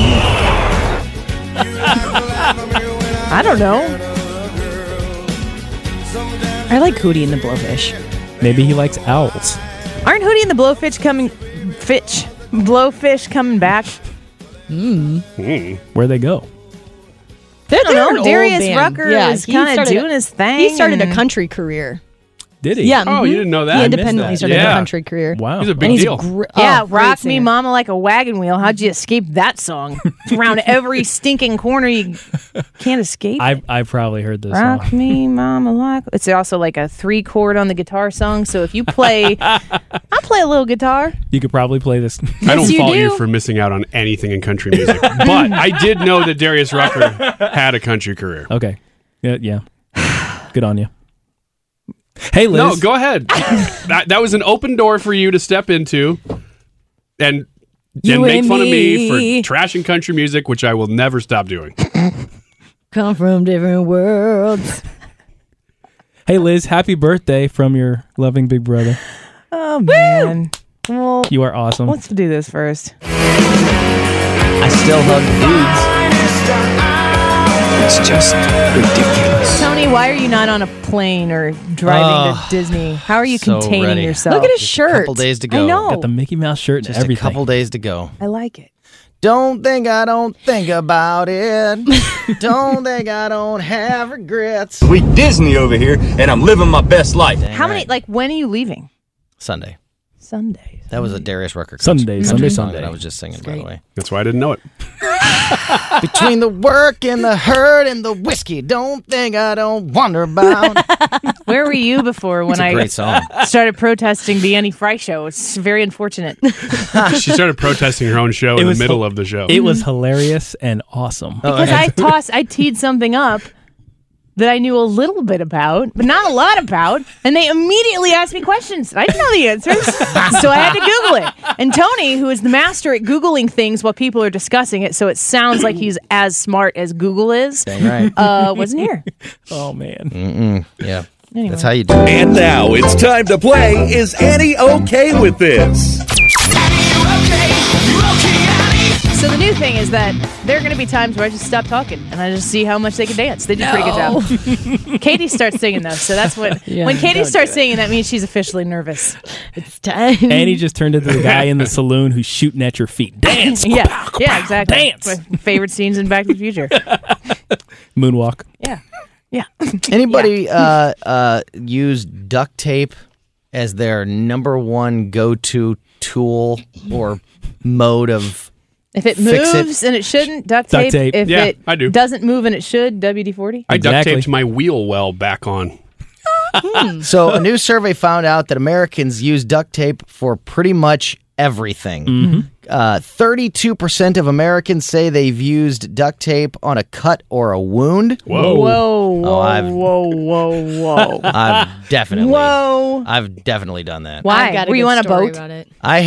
Speaker 14: I don't know.
Speaker 16: I like Hootie and the Blowfish.
Speaker 15: Maybe he likes owls.
Speaker 14: Aren't Hootie and the Blowfish coming back?
Speaker 15: Where'd they go?
Speaker 14: I don't know.
Speaker 16: an old
Speaker 14: Darius
Speaker 16: band.
Speaker 14: Rucker
Speaker 16: Yeah,
Speaker 14: is
Speaker 16: he
Speaker 14: kind of
Speaker 16: started
Speaker 14: doing his thing.
Speaker 16: He started a country career.
Speaker 15: Did he?
Speaker 16: Yeah.
Speaker 17: Oh, you didn't know that?
Speaker 16: He
Speaker 17: I missed
Speaker 16: independently
Speaker 17: that.
Speaker 16: started
Speaker 17: Yeah.
Speaker 16: a country career.
Speaker 15: Wow.
Speaker 17: He's a big
Speaker 16: And
Speaker 17: deal.
Speaker 14: Yeah,
Speaker 16: great
Speaker 14: Rock Me
Speaker 16: singer.
Speaker 14: Mama Like a Wagon Wheel. How'd you escape that song? It's around every stinking corner you can't escape.
Speaker 15: I've probably heard this
Speaker 14: Rock
Speaker 15: song.
Speaker 14: Me Mama Like... It's also like a 3-chord on the guitar song, so if you play... I play a little guitar.
Speaker 15: You could probably play this.
Speaker 17: I don't
Speaker 14: you
Speaker 17: fault
Speaker 14: do.
Speaker 17: you for missing out on anything in country music, but I did know that Darius Rucker had a country career.
Speaker 15: Okay. Yeah. Good on you. Hey, Liz.
Speaker 17: No, go ahead. that was an open door for you to step into and make fun of me for trashing country music, which I will never stop doing.
Speaker 16: Come from different worlds.
Speaker 15: Hey, Liz. Happy birthday from your loving big brother.
Speaker 14: Oh, man. Well,
Speaker 15: You are awesome.
Speaker 14: let's do this first.
Speaker 23: I still hug dudes. It's just ridiculous.
Speaker 14: Tony, why are you not on a plane or driving to Disney? How are you
Speaker 23: so
Speaker 14: containing
Speaker 23: ready.
Speaker 14: yourself?
Speaker 16: Look at his
Speaker 23: Just
Speaker 16: shirt.
Speaker 23: A couple days to go.
Speaker 14: I know.
Speaker 15: Got the Mickey Mouse shirt and
Speaker 23: Just
Speaker 15: everything.
Speaker 23: a couple days to go.
Speaker 14: I like it.
Speaker 23: Don't think I don't think about it. Don't think I don't have regrets.
Speaker 7: We Disney over here, and I'm living my best life.
Speaker 23: Dang
Speaker 14: How many,
Speaker 23: right.
Speaker 14: like, when are you leaving?
Speaker 23: Sunday.
Speaker 14: Sundays.
Speaker 23: That was a Darius Rucker
Speaker 15: Sunday,
Speaker 23: country
Speaker 15: Sunday,
Speaker 23: song
Speaker 15: Sunday.
Speaker 23: that I was just singing, by the way.
Speaker 17: That's why I didn't know it.
Speaker 23: Between the work and the hurt and the whiskey, don't think I don't wonder about.
Speaker 14: Where were you before when
Speaker 23: It's a
Speaker 14: I
Speaker 23: great song.
Speaker 14: started protesting the Annie Fry Show? It's very unfortunate.
Speaker 17: She started protesting her own show in the middle of the show.
Speaker 15: It was hilarious and awesome.
Speaker 14: Because I teed something up that I knew a little bit about, but not a lot about, and they immediately asked me questions. I didn't know the answers, so I had to Google it. And Tony, who is the master at Googling things while people are discussing it, so it sounds like he's as smart as Google is,
Speaker 23: Dang right.
Speaker 14: wasn't here.
Speaker 15: Oh, man.
Speaker 23: Yeah.
Speaker 14: Anyway.
Speaker 23: That's how you do it.
Speaker 3: And now it's time to play Is Annie Okay With This?
Speaker 14: So the new thing is that there are going to be times where I just stop talking and I just see how much they can dance. They do a pretty good job. Katie starts singing though, so that's what.
Speaker 16: Yeah,
Speaker 14: when Katie
Speaker 16: don't
Speaker 14: starts
Speaker 16: do it.
Speaker 14: singing, that means she's officially nervous.
Speaker 16: It's time.
Speaker 15: Annie just turned into the guy in the saloon who's shooting at your feet. Dance!
Speaker 14: Yeah, exactly.
Speaker 15: Dance!
Speaker 14: My favorite scenes in Back to the Future.
Speaker 15: Moonwalk.
Speaker 14: Yeah.
Speaker 23: Anybody use duct tape as their number one go-to tool or mode of
Speaker 14: If it
Speaker 23: Fix it.
Speaker 14: moves and it shouldn't, duct
Speaker 15: Duct
Speaker 14: tape.
Speaker 15: tape.
Speaker 14: If
Speaker 17: Yeah,
Speaker 14: it
Speaker 17: I do.
Speaker 14: doesn't move and it should, WD-40.
Speaker 17: I duct
Speaker 15: Exactly.
Speaker 17: taped my wheel well back on.
Speaker 23: So a new survey found out that Americans use duct tape for pretty much everything. 32% of Americans say they've used duct tape on a cut or a wound.
Speaker 17: Whoa.
Speaker 14: Whoa,
Speaker 23: I've-
Speaker 14: whoa.
Speaker 23: I've definitely done that.
Speaker 14: Why?
Speaker 16: I've got a
Speaker 14: Were you
Speaker 16: good
Speaker 14: on a
Speaker 16: story
Speaker 14: boat?
Speaker 16: about it.
Speaker 23: I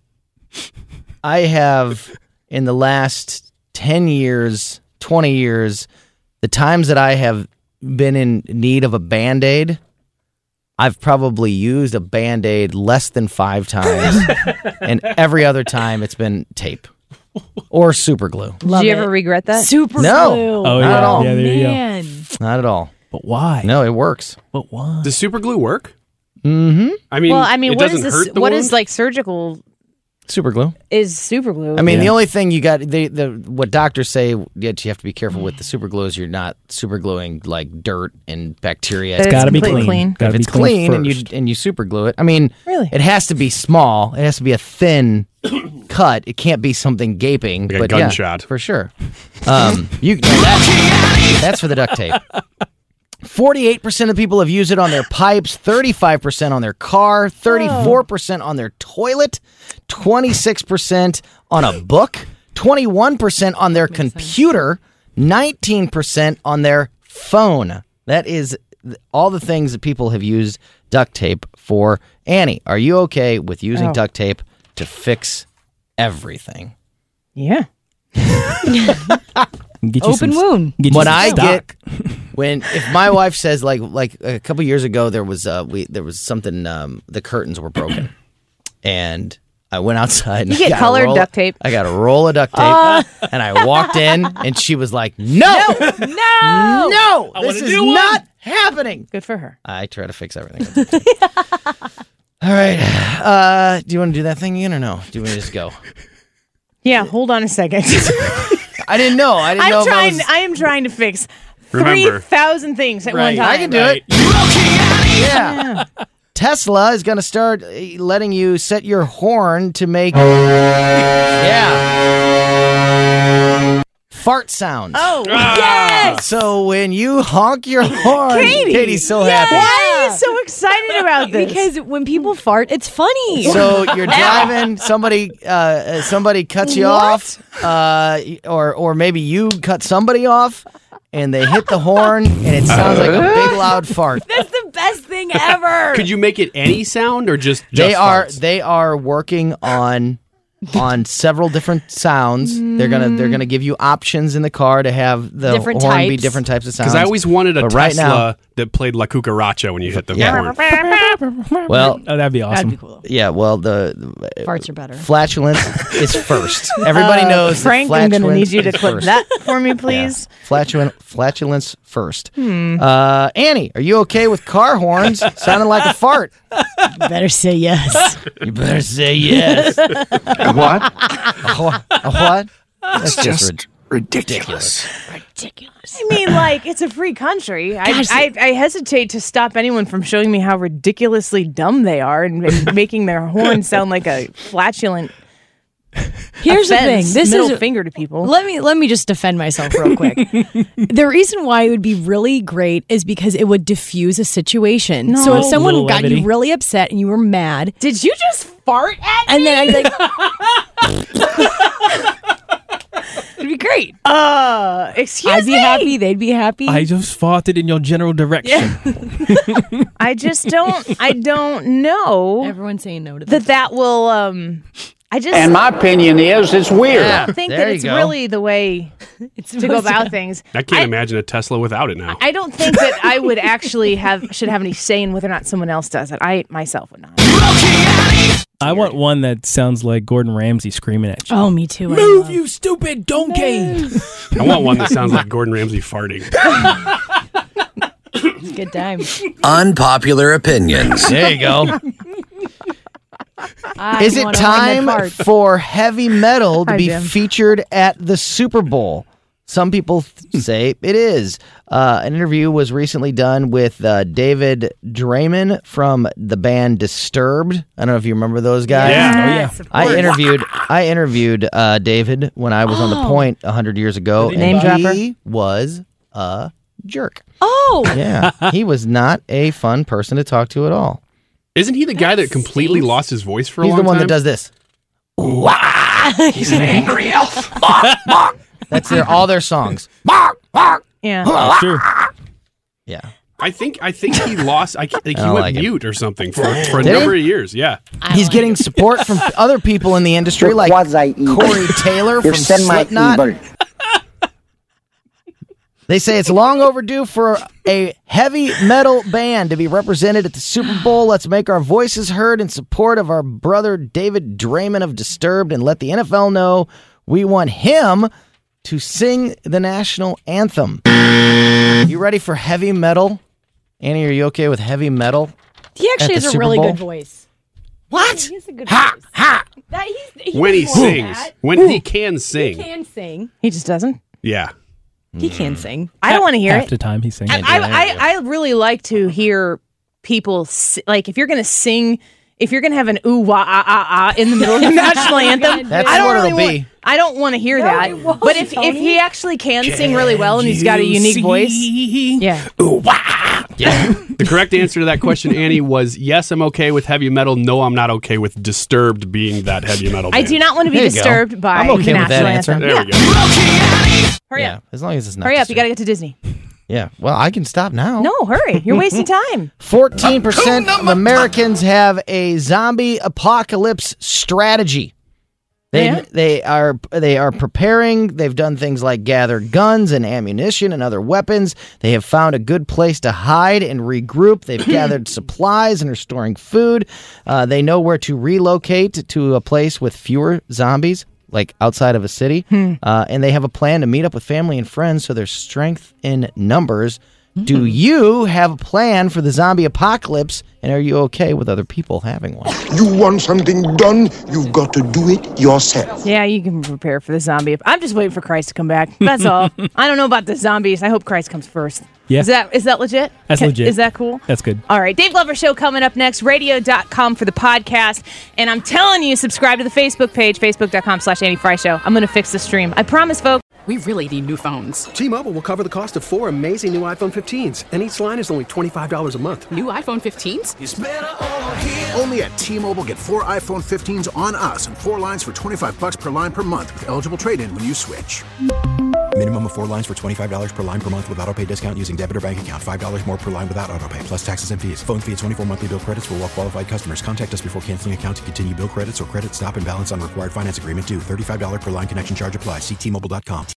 Speaker 23: have in the last 10 years, 20 years, the times that I have been in need of a Band-Aid, I've probably used a Band-Aid less than 5 times. And every other time it's been tape or super glue.
Speaker 14: Did you ever regret that?
Speaker 16: Super
Speaker 23: No.
Speaker 16: glue.
Speaker 23: Not
Speaker 15: Oh, yeah.
Speaker 23: at all.
Speaker 15: Yeah, there you go.
Speaker 16: Man.
Speaker 23: Not at all.
Speaker 15: But why?
Speaker 23: No, it works.
Speaker 15: But why?
Speaker 17: Does super glue work?
Speaker 23: Mm-hmm.
Speaker 17: I mean,
Speaker 14: Well, I mean,
Speaker 17: it
Speaker 14: what
Speaker 17: doesn't
Speaker 14: is this?
Speaker 17: hurt the
Speaker 14: What
Speaker 17: wound?
Speaker 14: is like surgical?
Speaker 23: Super glue.
Speaker 14: is super glue.
Speaker 23: I mean, the only thing you got, what doctors say that you have to be careful with the super glue is you're not super gluing like dirt and bacteria.
Speaker 15: It's got to be clean.
Speaker 23: If it's clean and you super glue it, I mean, it has to be small. It has to be a thin cut. It can't be something gaping.
Speaker 17: Like
Speaker 23: but
Speaker 17: a gunshot.
Speaker 23: Yeah, for sure. That's for the duct tape. 48% of people have used it on their pipes, 35% on their car, 34% on their toilet, 26% on a book, 21% on their computer, 19% on their phone. That is all the things that people have used duct tape for. Annie, are you okay with using duct tape to fix everything?
Speaker 14: Yeah.
Speaker 16: Open wound.
Speaker 23: If my wife says like a couple years ago there was something the curtains were broken and I went outside and
Speaker 14: you get colored duct tape.
Speaker 23: I got a roll of duct tape and I walked in and she was like, no, this is not happening.
Speaker 14: Good for her.
Speaker 23: I try to fix everything. All right. Do you want to do that thing again or no? Do you want to just go?
Speaker 14: Yeah, hold on a second.
Speaker 23: I didn't know. I
Speaker 14: am trying to fix
Speaker 23: Remember.
Speaker 14: 3,000 things at one time.
Speaker 23: I can do it. Yeah. Tesla is going to start letting you set your horn to make fart sounds.
Speaker 14: Oh, yes!
Speaker 23: So when you honk your horn, Katie's so happy.
Speaker 14: Why are you so excited about this?
Speaker 16: Because when people fart, it's funny.
Speaker 23: So you're driving, somebody cuts you off, or maybe you cut somebody off, and they hit the horn, and it sounds like a big loud fart.
Speaker 16: That's the best thing ever.
Speaker 17: Could you make it any sound or just
Speaker 23: They
Speaker 17: farts?
Speaker 23: are working on several different sounds. They're gonna give you options in the car to have the
Speaker 16: Different
Speaker 23: horn be
Speaker 16: types.
Speaker 23: different types of sounds.
Speaker 17: Because I always wanted a
Speaker 23: But
Speaker 17: Tesla
Speaker 23: right now-
Speaker 17: that played La Cucaracha when you hit the horn.
Speaker 23: Well,
Speaker 15: that'd be awesome.
Speaker 16: That'd be cool.
Speaker 23: Yeah, well, the
Speaker 16: Farts are better.
Speaker 23: flatulence is first. Everybody knows. that
Speaker 14: Frank, I'm going to need you to
Speaker 23: flatulence is
Speaker 14: clip
Speaker 23: first.
Speaker 14: that for me, please.
Speaker 23: Flatulence first. Annie, are you okay with car horns sounding like a fart?
Speaker 16: Better say yes.
Speaker 23: You better say yes.
Speaker 8: What?
Speaker 23: A what? That's
Speaker 8: It's just ridiculous.
Speaker 14: I mean, like, it's a free country. I hesitate to stop anyone from showing me how ridiculously dumb they are and making their horn sound like a flatulent
Speaker 16: Here's the thing. This
Speaker 14: middle
Speaker 16: is
Speaker 14: finger to people.
Speaker 16: Let me just defend myself real quick. The reason why it would be really great is because it would diffuse a situation.
Speaker 14: No.
Speaker 16: So if someone
Speaker 15: Little
Speaker 16: got
Speaker 15: levity.
Speaker 16: you really upset and you were mad,
Speaker 14: Did you just fart at
Speaker 16: and
Speaker 14: me?
Speaker 16: then I'd be like, it'd be great.
Speaker 14: Excuse
Speaker 16: I'd be
Speaker 14: me.
Speaker 16: happy. They'd be happy.
Speaker 15: I just farted in your general direction.
Speaker 14: I don't know
Speaker 16: Everyone's saying no to this.
Speaker 14: that will
Speaker 8: And my opinion is it's weird.
Speaker 23: Yeah,
Speaker 14: I don't think
Speaker 23: there
Speaker 14: that
Speaker 23: you
Speaker 14: it's
Speaker 23: go.
Speaker 14: really the way to go about things.
Speaker 17: I can't imagine a Tesla without it now.
Speaker 14: I don't think that I would actually should have any say in whether or not someone else does it. I myself would not.
Speaker 15: I want one that sounds like Gordon Ramsay screaming at you.
Speaker 16: Oh, me too.
Speaker 15: Move, you stupid donkey!
Speaker 17: I want one that sounds like Gordon Ramsay farting.
Speaker 16: Good time.
Speaker 6: Unpopular opinions.
Speaker 23: There you go. Is it
Speaker 16: want a horn that
Speaker 23: time
Speaker 16: farts.
Speaker 23: for heavy metal to
Speaker 14: Hi,
Speaker 23: be
Speaker 14: Jim.
Speaker 23: featured at the Super Bowl? Some people say it is. An interview was recently done with David Draymond from the band Disturbed. I don't know if you remember those guys.
Speaker 14: Yes, of course.
Speaker 23: I interviewed David when I was on The Point 100 years ago.
Speaker 14: Name
Speaker 23: and
Speaker 14: dropper.
Speaker 23: he was a jerk.
Speaker 16: Oh,
Speaker 23: Yeah, he was not a fun person to talk to at all.
Speaker 17: Isn't he the guy that completely lost his voice for a
Speaker 23: He's
Speaker 17: long
Speaker 23: the one
Speaker 17: time?
Speaker 23: that does this.
Speaker 8: He's an angry elf.
Speaker 23: That's all their songs.
Speaker 14: Yeah.
Speaker 15: That's true.
Speaker 23: Yeah.
Speaker 17: I think he lost. He
Speaker 23: don't
Speaker 17: went
Speaker 23: like it.
Speaker 17: mute or something for a
Speaker 23: Did he?
Speaker 17: number of years. Yeah.
Speaker 23: He's getting support from other people in the industry, like Corey Taylor from Slipknot. They say it's long overdue for a heavy metal band to be represented at the Super Bowl. Let's make our voices heard in support of our brother David Draymond of Disturbed and let the NFL know we want him to sing the national anthem. You ready for heavy metal? Annie, are you okay with heavy metal?
Speaker 16: he actually
Speaker 23: At the
Speaker 16: has a
Speaker 23: Super
Speaker 16: really
Speaker 23: Bowl?
Speaker 16: good voice.
Speaker 23: What?
Speaker 16: He's a good
Speaker 23: Ha!
Speaker 16: voice.
Speaker 23: Ha!
Speaker 17: When he sings. When he can
Speaker 16: He
Speaker 17: sing.
Speaker 16: can sing.
Speaker 14: He just doesn't.
Speaker 17: Yeah.
Speaker 16: He can sing.
Speaker 14: I don't want to hear
Speaker 15: Half
Speaker 14: it.
Speaker 15: the time he's singing.
Speaker 14: I really like to hear people like if you're going to sing, if you're going to have an ooh wah ah ah ah in the middle of the national anthem.
Speaker 23: That's
Speaker 14: I don't
Speaker 23: what
Speaker 14: really
Speaker 23: it'll
Speaker 14: want,
Speaker 23: be.
Speaker 14: I don't want to hear that. But if he actually can sing really well and he's got a unique voice, yeah.
Speaker 23: Ooh, wah.
Speaker 17: Yeah. The correct answer to that question, Annie, was yes, I'm okay with heavy metal. No, I'm not okay with Disturbed being that heavy metal band.
Speaker 14: I do not want to be
Speaker 23: There you go.
Speaker 14: disturbed by
Speaker 23: I'm okay
Speaker 14: the
Speaker 23: with that
Speaker 14: national
Speaker 23: answer.
Speaker 14: anthem.
Speaker 17: There we go.
Speaker 14: Hurry
Speaker 23: Yeah,
Speaker 14: up.
Speaker 23: as long as it's not.
Speaker 14: Hurry up. You
Speaker 23: disturbed.
Speaker 14: got to get to Disney.
Speaker 23: Yeah. Well, I can stop now.
Speaker 14: No, hurry. You're wasting time.
Speaker 23: 14% of Americans have a zombie apocalypse strategy. They are preparing. They've done things like gather guns and ammunition and other weapons. They have found a good place to hide and regroup. They've gathered supplies and are storing food. They know where to relocate to a place with fewer zombies, like outside of a city. And they have a plan to meet up with family and friends, so there's strength in numbers. Do you have a plan for the zombie apocalypse, and are you okay with other people having one?
Speaker 9: You want something done, you've got to do it yourself.
Speaker 14: Yeah, you can prepare for the zombie. I'm just waiting for Christ to come back. That's all. I don't know about the zombies. I hope Christ comes first.
Speaker 15: Yeah.
Speaker 14: Is that legit?
Speaker 15: That's legit.
Speaker 14: Is that cool?
Speaker 15: That's good.
Speaker 14: All right. Dave Glover Show coming up next. Radio.com for the podcast. And I'm telling you, subscribe to the Facebook page, facebook.com/Annie Fry Show. I'm going to fix the stream. I promise, folks.
Speaker 1: We really need new phones.
Speaker 2: T-Mobile will cover the cost of 4 amazing new iPhone 15s, and each line is only $25 a month.
Speaker 1: New iPhone 15s?
Speaker 4: It's better over here. Only at T-Mobile, get 4 iPhone 15s on us and 4 lines for $25 per line per month with eligible trade-in when you switch.
Speaker 5: Minimum of 4 lines for $25 per line per month with auto-pay discount using debit or bank account. $5 more per line without auto-pay, plus taxes and fees. Phone fee at 24 monthly bill credits for well-qualified customers. Contact us before canceling account to continue bill credits or credit stop and balance on required finance agreement due. $35 per line connection charge applies. See T-Mobile.com.